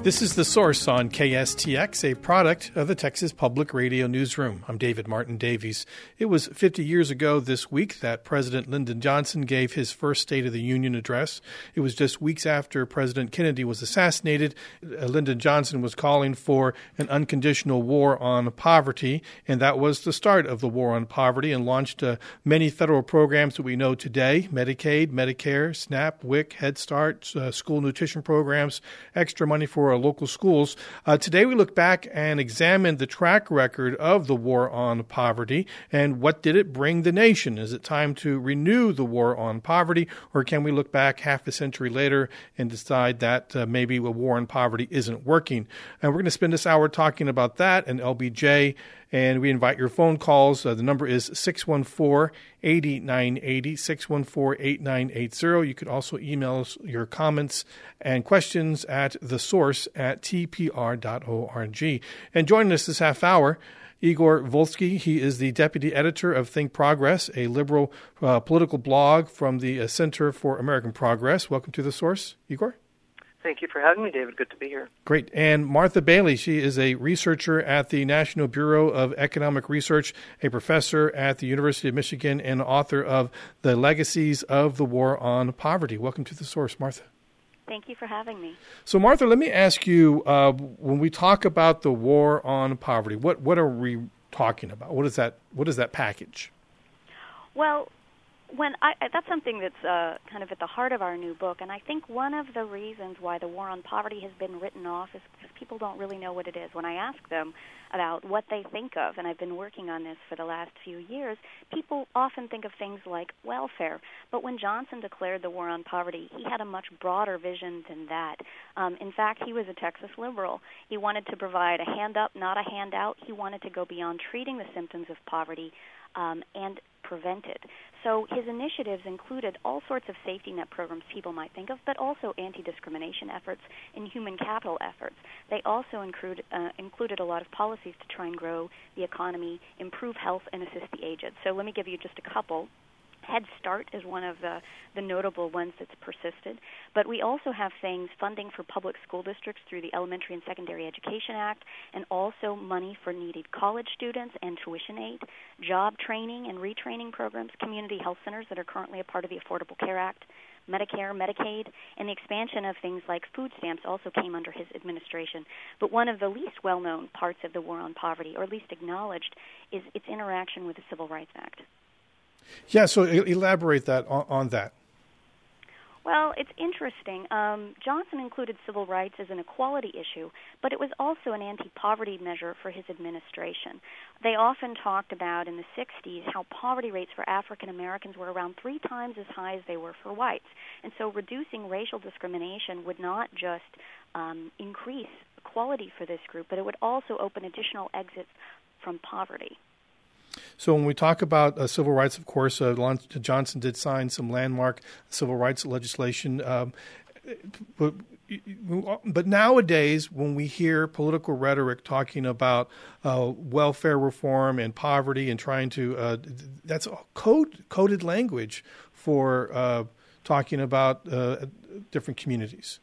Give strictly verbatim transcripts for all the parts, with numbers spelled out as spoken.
This is The Source on K S T X, a product of the Texas Public Radio Newsroom. I'm David Martin Davies. It was fifty years ago this week that President Lyndon Johnson gave his first State of the Union address. It was just weeks after President Kennedy was assassinated. Uh, Lyndon Johnson was calling for an unconditional war on poverty, and that was the start of the war on poverty, and launched uh, many federal programs that we know today: Medicaid, Medicare, SNAP, W I C, Head Start, uh, school nutrition programs, extra money for our local schools. Uh, today we look back and examine the track record of the war on poverty and what did it bring the nation. Is it time to renew the war on poverty, or can we look back half a century later and decide that uh, maybe a war on poverty isn't working? And we're going to spend this hour talking about that and L B J, and we invite your phone calls. Uh, the number is six one four, eight nine eight zero, six one four, eight nine eight zero. You could also email us your comments and questions at the source at t p r dot org. And joining us this half hour, Igor Volsky. He is the deputy editor of Think Progress, a liberal uh, political blog from the uh, Center for American Progress. Welcome to The Source, Igor. Thank you for having me, David. Good to be here. Great. And Martha Bailey, she is a researcher at the National Bureau of Economic Research, a professor at the University of Michigan, and author of The Legacies of the War on Poverty. Welcome to The Source, Martha. Thank you for having me. So, Martha, let me ask you, uh, when we talk about the war on poverty, what, what are we talking about? What is that, what is that package? Well, When I, that's something that's uh, kind of at the heart of our new book, and I think one of the reasons why the war on poverty has been written off is because people don't really know what it is. When I ask them about what they think of, and I've been working on this for the last few years, people often think of things like welfare. But when Johnson declared the war on poverty, he had a much broader vision than that. Um, in fact, he was a Texas liberal. He wanted to provide a hand up, not a handout. He wanted to go beyond treating the symptoms of poverty um, and prevent it. So his initiatives included all sorts of safety net programs people might think of, but also anti-discrimination efforts and human capital efforts. They also include, uh, included a lot of policies to try and grow the economy, improve health, and assist the aged. So let me give you just a couple. Head Start is one of the, the notable ones that's persisted. But we also have things, funding for public school districts through the Elementary and Secondary Education Act, and also money for needed college students and tuition aid, job training and retraining programs, community health centers that are currently a part of the Affordable Care Act, Medicare, Medicaid, and the expansion of things like food stamps also came under his administration. But one of the least well-known parts of the war on poverty, or least acknowledged, is its interaction with the Civil Rights Act. Yeah, so elaborate that on, on that. Well, it's interesting. Um, Johnson included civil rights as an equality issue, but it was also an anti-poverty measure for his administration. They often talked about in the sixties how poverty rates for African Americans were around three times as high as they were for whites. And so reducing racial discrimination would not just um, increase equality for this group, but it would also open additional exits from poverty. So when we talk about uh, civil rights, of course, uh, Johnson did sign some landmark civil rights legislation. Um, but, but nowadays, when we hear political rhetoric talking about uh, welfare reform and poverty and trying to, uh, that's code, coded language for uh, talking about uh, different communities.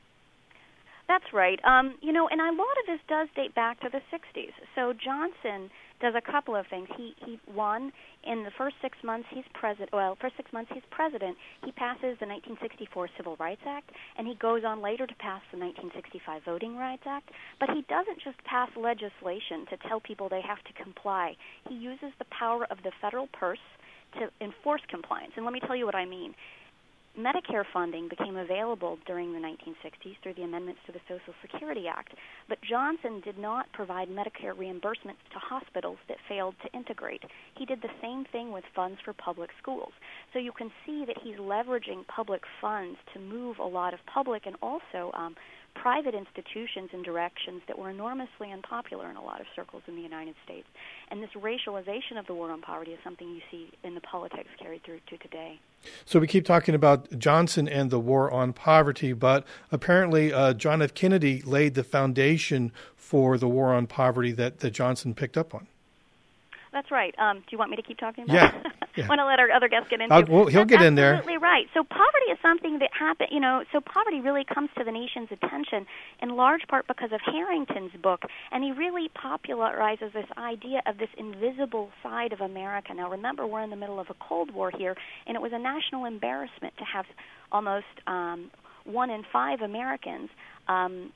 That's right. Um, you know, and a lot of this does date back to the sixties. So Johnson does a couple of things. He, he one, in the first six months he's president. Well, first six months he's president. He passes the nineteen sixty-four Civil Rights Act, and he goes on later to pass the nineteen sixty-five Voting Rights Act. But he doesn't just pass legislation to tell people they have to comply. He uses the power of the federal purse to enforce compliance. And let me tell you what I mean. Medicare funding became available during the nineteen sixties through the amendments to the Social Security Act, but Johnson did not provide Medicare reimbursements to hospitals that failed to integrate. He did the same thing with funds for public schools. So you can see that he's leveraging public funds to move a lot of public and also um, private institutions in directions that were enormously unpopular in a lot of circles in the United States. And this racialization of the war on poverty is something you see in the politics carried through to today. So we keep talking about Johnson and the war on poverty, but apparently uh, John F. Kennedy laid the foundation for the war on poverty that, that Johnson picked up on. That's right. Um, do you want me to keep talking about yeah. it? yeah. Want to let our other guests get into I'll, it? well, he'll That's get in there. Absolutely right. So poverty is something that happened, you know, so poverty really comes to the nation's attention in large part because of Harrington's book, and he really popularizes this idea of this invisible side of America. Now, remember, we're in the middle of a Cold War here, and it was a national embarrassment to have almost um, one in five Americans um,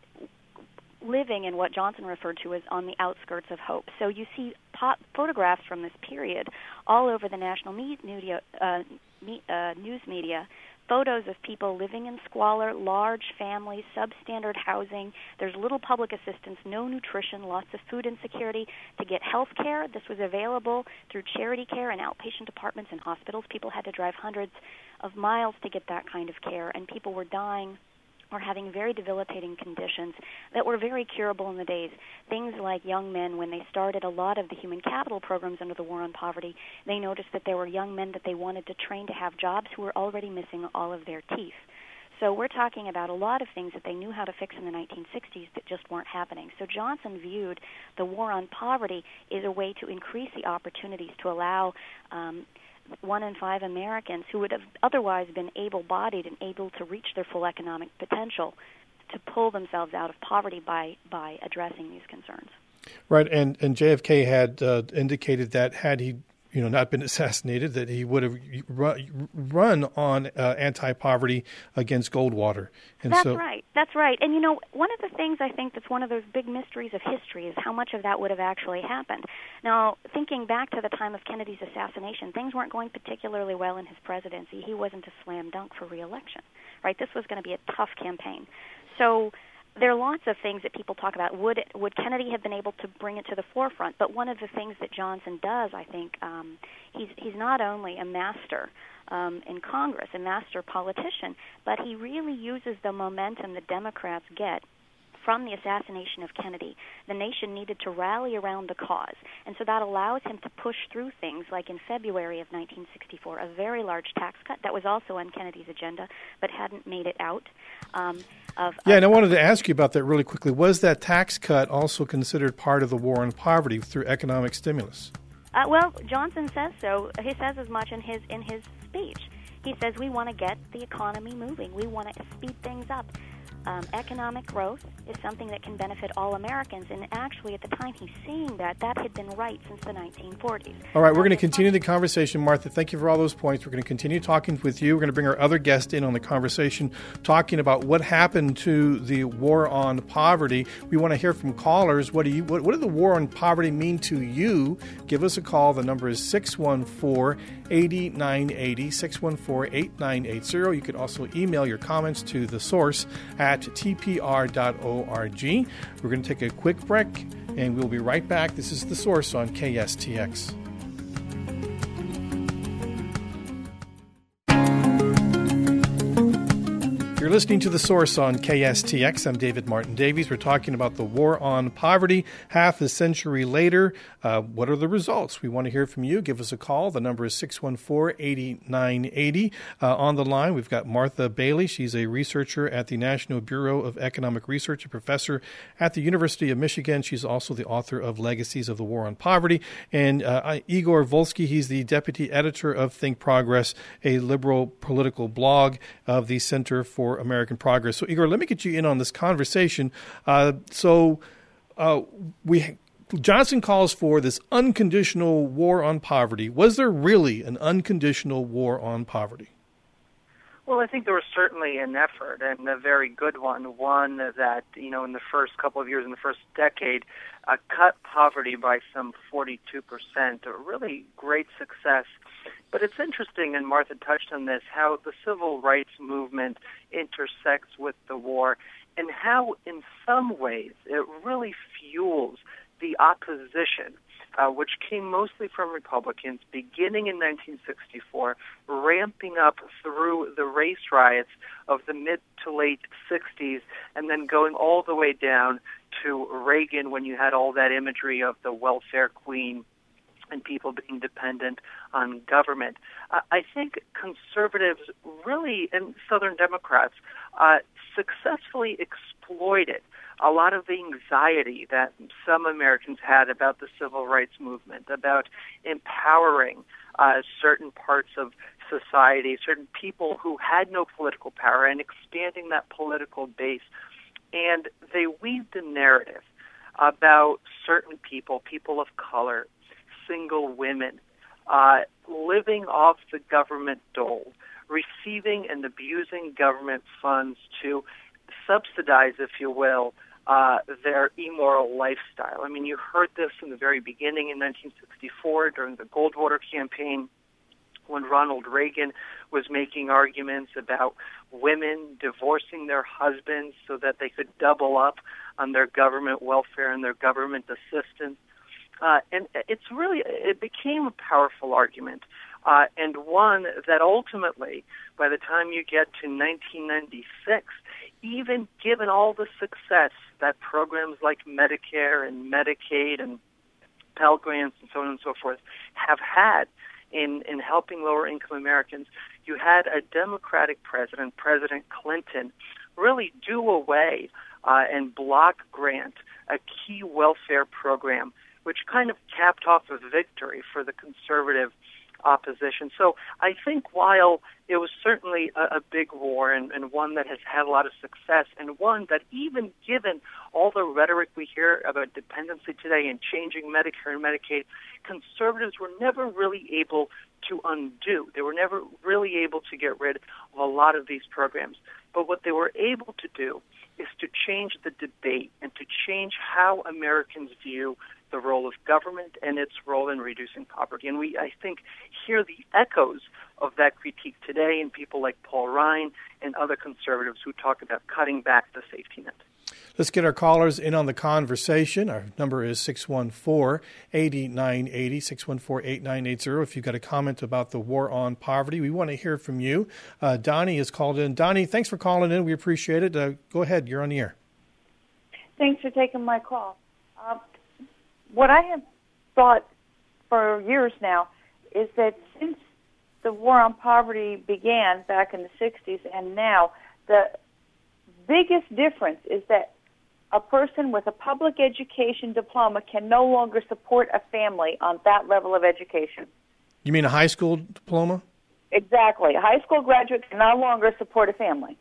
living in what Johnson referred to as on the outskirts of hope. So you see po- photographs from this period all over the national media, uh, me, uh, news media, photos of people living in squalor, large families, substandard housing. There's little public assistance, no nutrition, lots of food insecurity. To get health care, this was available through charity care and outpatient departments in hospitals. People had to drive hundreds of miles to get that kind of care, and people were dying or having very debilitating conditions that were very curable in the days. Things like young men, when they started a lot of the human capital programs under the War on Poverty, they noticed that there were young men that they wanted to train to have jobs who were already missing all of their teeth. So we're talking about a lot of things that they knew how to fix in the nineteen sixties that just weren't happening. So Johnson viewed the War on Poverty as a way to increase the opportunities to allow um, one in five Americans who would have otherwise been able-bodied and able to reach their full economic potential to pull themselves out of poverty by, by addressing these concerns. Right, and, and J F K had uh, indicated that had he you know, not been assassinated, that he would have run on uh, anti-poverty against Goldwater. And that's so, right. That's right. And, you know, one of the things I think that's one of those big mysteries of history is how much of that would have actually happened. Now, thinking back to the time of Kennedy's assassination, things weren't going particularly well in his presidency. He wasn't a slam dunk for re-election, right? This was going to be a tough campaign. So there are lots of things that people talk about. Would would Kennedy have been able to bring it to the forefront? But one of the things that Johnson does, I think, um, he's he's not only a master um, in Congress, a master politician, but he really uses the momentum the Democrats get from the assassination of Kennedy. The nation needed to rally around the cause, and so that allows him to push through things like in February of nineteen sixty-four, a very large tax cut that was also on Kennedy's agenda but hadn't made it out. Um, of, yeah, of, and I wanted to ask you about that really quickly. Was that tax cut also considered part of the war on poverty through economic stimulus? Uh, well, Johnson says so. He says as much in his in his speech. He says we want to get the economy moving. We want to speed things up. Um, economic growth is something that can benefit all Americans, and actually at the time he's saying that, that had been right since the nineteen forties. All right, we're going to continue the conversation. Martha, thank you for all those points. We're going to continue talking with you. We're going to bring our other guest in on the conversation, talking about what happened to the war on poverty. We want to hear from callers. What do you? What, what did the war on poverty mean to you? Give us a call. The number is six one four, eight nine eight zero, six one four, eight nine eight zero. You could also email your comments to The Source at t p r dot org. We're going to take a quick break, and we'll be right back. This is The Source on K S T X. You're listening to The Source on K S T X. I'm David Martin Davies. We're talking about the war on poverty half a century later. Uh, what are the results? We want to hear from you. Give us a call. The number is six one four, eight nine eight zero. Uh, on the line, we've got Martha Bailey. She's a researcher at the National Bureau of Economic Research, a professor at the University of Michigan. She's also the author of Legacies of the War on Poverty. And uh, Igor Volsky, he's the deputy editor of Think Progress, a liberal political blog of the Center for American Progress. So, Igor, let me get you in on this conversation. Uh, so, uh, we Johnson calls for this unconditional war on poverty. Was there really an unconditional war on poverty? Well, I think there was certainly an effort, and a very good one, one that, you know, in the first couple of years, in the first decade, uh, cut poverty by some forty-two percent, a really great success. But it's interesting, and Martha touched on this, how the civil rights movement intersects with the war, and how, in some ways, it really fuels the opposition, uh, which came mostly from Republicans, beginning in nineteen sixty-four, ramping up through the race riots of the mid to late sixties, and then going all the way down to Reagan, when you had all that imagery of the welfare queen and people being dependent on government. Uh, I think conservatives really, and Southern Democrats, uh, successfully exploited a lot of the anxiety that some Americans had about the civil rights movement, about empowering uh, certain parts of society, certain people who had no political power, and expanding that political base. And they weaved a narrative about certain people, people of color, single women, uh, living off the government dole, receiving and abusing government funds to subsidize, if you will, uh, their immoral lifestyle. I mean, you heard this in the very beginning in nineteen sixty-four during the Goldwater campaign, when Ronald Reagan was making arguments about women divorcing their husbands so that they could double up on their government welfare and their government assistance. Uh, and it's really, it became a powerful argument, uh, and one that ultimately, by the time you get to nineteen ninety-six, even given all the success that programs like Medicare and Medicaid and Pell Grants and so on and so forth have had in, in helping lower-income Americans, you had a Democratic president, President Clinton, really do away uh, and block grant a key welfare program, which kind of capped off a victory for the conservative opposition. So I think while it was certainly a, a big war and, and one that has had a lot of success, and one that even given all the rhetoric we hear about dependency today and changing Medicare and Medicaid, conservatives were never really able to undo. They were never really able to get rid of a lot of these programs. But what they were able to do is to change the debate and to change how Americans view the role of government and its role in reducing poverty. And we, I think, hear the echoes of that critique today in people like Paul Ryan and other conservatives who talk about cutting back the safety net. Let's get our callers in on the conversation. Our number is six one four, eight nine eight zero, six one four, eight nine eight zero. If you've got a comment about the war on poverty, we want to hear from you. Uh, Donnie has called in. Donnie, thanks for calling in. We appreciate it. Uh, go ahead. You're on the air. Thanks for taking my call. Uh, what I have thought for years now is that since the war on poverty began back in the sixties and now, the biggest difference is that a person with a public education diploma can no longer support a family on that level of education. You mean a high school diploma? Exactly. A high school graduate can no longer support a family.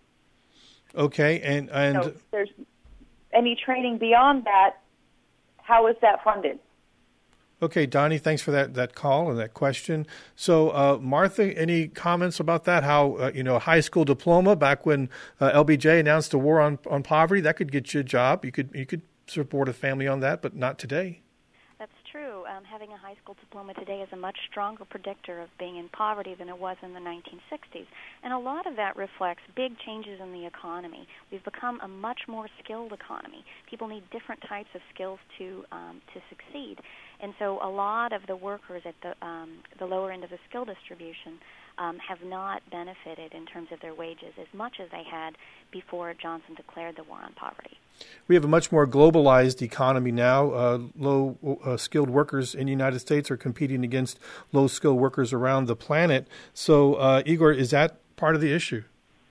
Okay, and... and so there's any training beyond that, how is that funded? Okay, Donnie, thanks for that, that call and that question. So, uh, Martha, any comments about that? How, uh, you know, a high school diploma back when uh, L B J announced a war on, on poverty, that could get you a job. You could you could support a family on that, but not today. That's true. Um, having a high school diploma today is a much stronger predictor of being in poverty than it was in the nineteen sixties. And a lot of that reflects big changes in the economy. We've become a much more skilled economy. People need different types of skills to um, to succeed. And so a lot of the workers at the um, the lower end of the skill distribution um, have not benefited in terms of their wages as much as they had before Johnson declared the war on poverty. We have a much more globalized economy now. Uh, low-skilled uh, workers in the United States are competing against low-skilled workers around the planet. So, uh, Igor, is that part of the issue?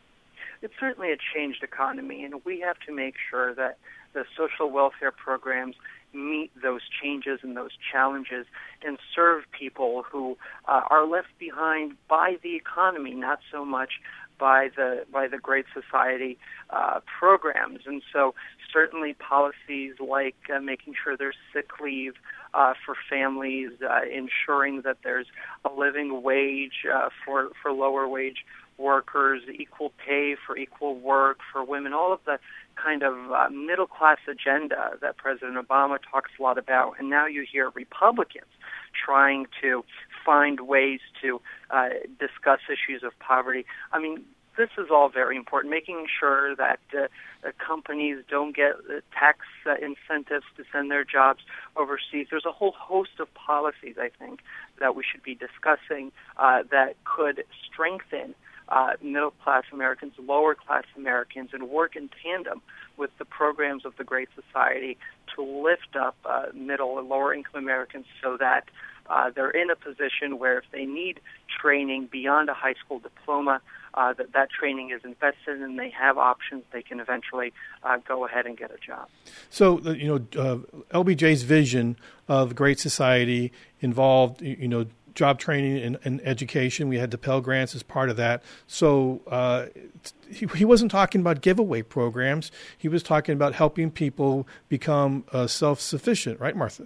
It's certainly a changed economy, and we have to make sure that the social welfare programs meet those changes and those challenges and serve people who uh, are left behind by the economy, not so much by the by the Great Society uh, programs. And so certainly policies like uh, making sure there's sick leave uh, for families, uh, ensuring that there's a living wage uh, for, for lower wage workers, equal pay for equal work for women, all of the kind of uh, middle-class agenda that President Obama talks a lot about. And now you hear Republicans trying to find ways to uh, discuss issues of poverty. I mean, this is all very important, making sure that uh, uh, companies don't get uh, tax uh, incentives to send their jobs overseas. There's a whole host of policies, I think, that we should be discussing uh, that could strengthen Uh, middle-class Americans, lower-class Americans, and work in tandem with the programs of the Great Society to lift up uh, middle and lower-income Americans so that uh, they're in a position where if they need training beyond a high school diploma, uh, that that training is invested and they have options, they can eventually uh, go ahead and get a job. So, uh, you know, uh, L B J's vision of Great Society involved, you know, job training and, and education. We had the Pell Grants as part of that. So uh, he, he wasn't talking about giveaway programs. He was talking about helping people become uh, self-sufficient, right, Martha?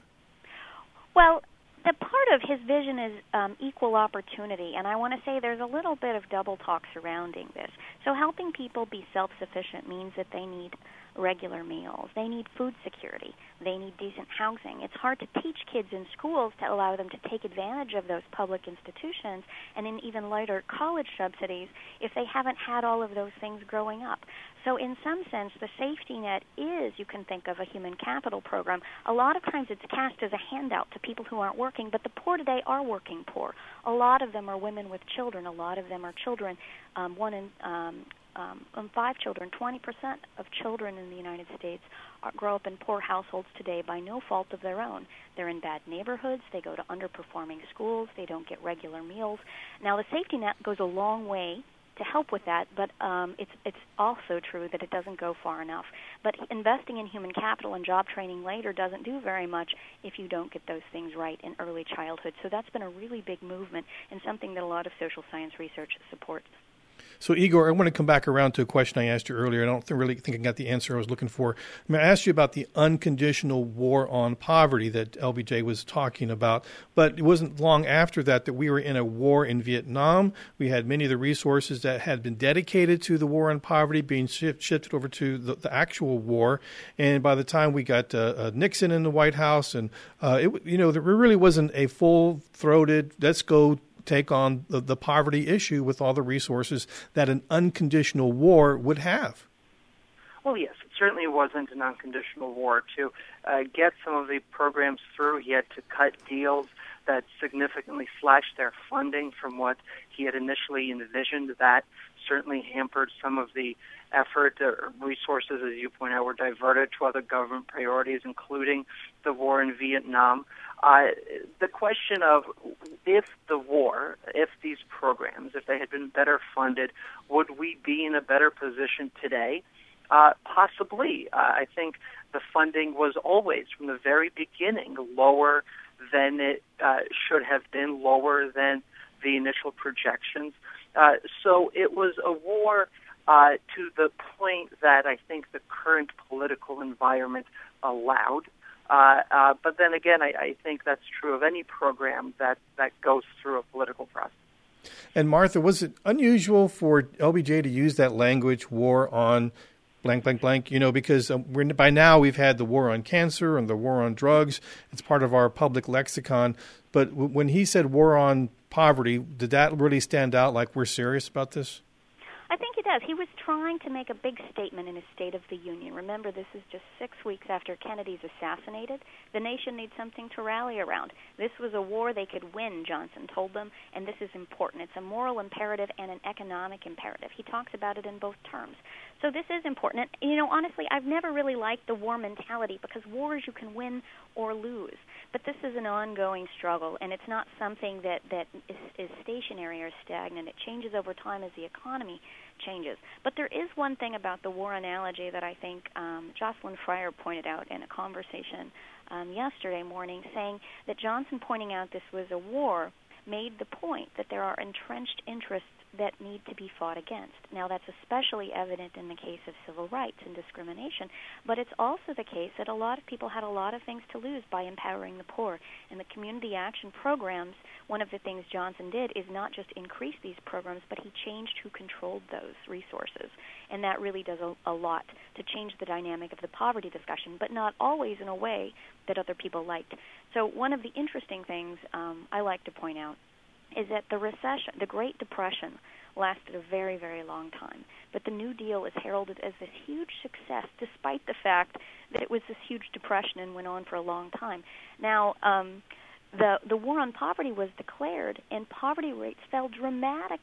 Well, the part of his vision is um, equal opportunity, and I want to say there's a little bit of double talk surrounding this. So helping people be self-sufficient means that they need regular meals. They need food security. They need decent housing. It's hard to teach kids in schools to allow them to take advantage of those public institutions and in even lighter college subsidies if they haven't had all of those things growing up. So in some sense, the safety net is, you can think of a human capital program. A lot of times it's cast as a handout to people who aren't working, but the poor today are working poor. A lot of them are women with children. A lot of them are children, um, one in um, Um, um, five children, twenty percent of children in the United States are, grow up in poor households today by no fault of their own. They're in bad neighborhoods. They go to underperforming schools. They don't get regular meals. Now, the safety net goes a long way to help with that, but um, it's it's also true that it doesn't go far enough. But investing in human capital and job training later doesn't do very much if you don't get those things right in early childhood. So that's been a really big movement and something that a lot of social science research supports. So, Igor, I want to come back around to a question I asked you earlier. I don't th- really think I got the answer I was looking for. I mean, I asked you about the unconditional war on poverty that L B J was talking about, but it wasn't long after that that we were in a war in Vietnam. We had many of the resources that had been dedicated to the war on poverty being shift, shifted over to the, the actual war. And by the time we got uh, uh, Nixon in the White House, and uh, it, you know, there really wasn't a full-throated, let's go take on the, the poverty issue with all the resources that an unconditional war would have. Well, yes, it certainly wasn't an unconditional war. To uh, get some of the programs through, he had to cut deals that significantly slashed their funding from what he had initially envisioned. That certainly hampered some of the effort. Uh, resources, as you point out, were diverted to other government priorities, including the war in Vietnam. Uh, the question of if the war, if these programs, if they had been better funded, would we be in a better position today? Uh, possibly. Uh, I think the funding was always, from the very beginning, lower than it uh, should have been, lower than the initial projections. Uh, so it was a war uh, to the point that I think the current political environment allowed. Uh, uh, but then again, I, I think that's true of any program that, that goes through a political process. And Martha, was it unusual for L B J to use that language, war on blank, blank, blank, you know, because um, we're, by now we've had the war on cancer and the war on drugs. It's part of our public lexicon. But w- when he said war on poverty, did that really stand out like we're serious about this? I think it does. He was trying to make a big statement in his State of the Union. Remember, this is just six weeks after Kennedy's assassinated. The nation needs something to rally around. This was a war they could win, Johnson told them, and this is important. It's a moral imperative and an economic imperative. He talks about it in both terms. So this is important. And, you know, honestly, I've never really liked the war mentality because wars you can win or lose. But this is an ongoing struggle, and it's not something that, that is, is stationary or stagnant. It changes over time as the economy changes. But there is one thing about the war analogy that I think um, Jocelyn Fryer pointed out in a conversation um, yesterday morning, saying that Johnson pointing out this was a war made the point that there are entrenched interests that need to be fought against. Now, that's especially evident in the case of civil rights and discrimination, but it's also the case that a lot of people had a lot of things to lose by empowering the poor. And the community action programs, one of the things Johnson did is not just increase these programs, but he changed who controlled those resources. And that really does a, a lot to change the dynamic of the poverty discussion, but not always in a way that other people liked. So one of the interesting things um, I like to point out is that the recession, the Great Depression, lasted a very, very long time. But the New Deal is heralded as this huge success, despite the fact that it was this huge depression and went on for a long time. Now, um, the the war on poverty was declared, and poverty rates fell dramatically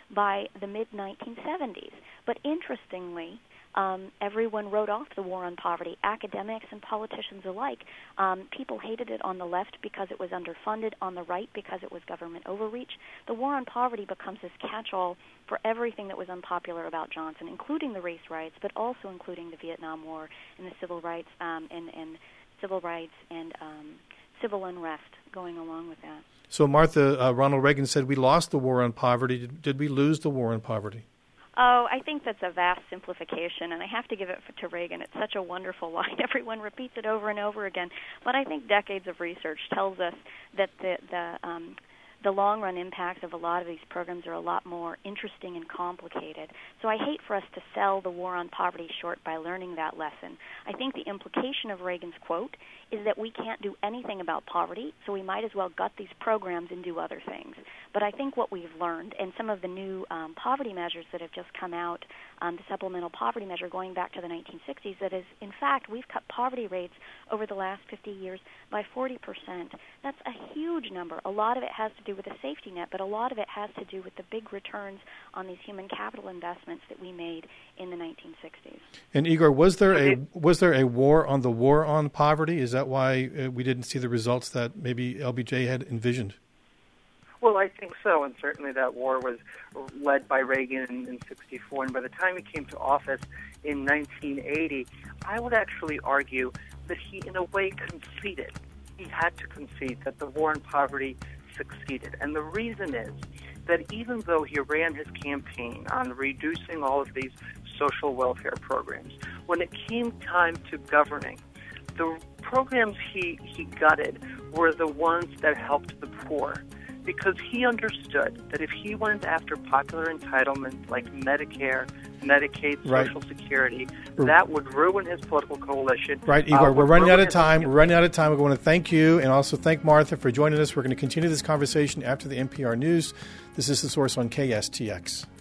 by the mid nineteen seventies. But interestingly, Um, everyone wrote off the war on poverty, academics and politicians alike. Um, people hated it on the left because it was underfunded, on the right because it was government overreach. The war on poverty becomes this catch-all for everything that was unpopular about Johnson, including the race riots, but also including the Vietnam War and the civil rights um, and, and civil rights and um, civil unrest going along with that. So, Martha, uh, Ronald Reagan said we lost the war on poverty. Did, did we lose the war on poverty? Oh, I think that's a vast simplification, and I have to give it to Reagan. It's such a wonderful line. Everyone repeats it over and over again. But I think decades of research tells us that the the um, the long-run impacts of a lot of these programs are a lot more interesting and complicated. So I hate for us to sell the war on poverty short by learning that lesson. I think the implication of Reagan's quote is that we can't do anything about poverty, so we might as well gut these programs and do other things. But I think what we've learned, and some of the new um, poverty measures that have just come out, um, the supplemental poverty measure going back to the nineteen sixties, that is, in fact, we've cut poverty rates over the last fifty years by forty percent. That's a huge number. A lot of it has to do with a safety net, but a lot of it has to do with the big returns on these human capital investments that we made in the nineteen sixties. And Igor, was there a was there a war on the war on poverty? Is that why uh, we didn't see the results that maybe L B J had envisioned? Well, I think so, and certainly that war was led by Reagan in, in sixty-four, and by the time he came to office in nineteen eighty, I would actually argue that he, in a way, conceded. He had to concede that the war on poverty succeeded, and the reason is that even though he ran his campaign on reducing all of these social welfare programs, when it came time to governing, the programs he, he gutted were the ones that helped the poor, because he understood that if he went after popular entitlements like Medicare, Medicaid, right. Social Security, that would ruin his political coalition. Right, Igor, uh, we're running out of time. His- we're running out of time. We want to thank you and also thank Martha for joining us. We're going to continue this conversation after the N P R News. This is The Source on K S T X.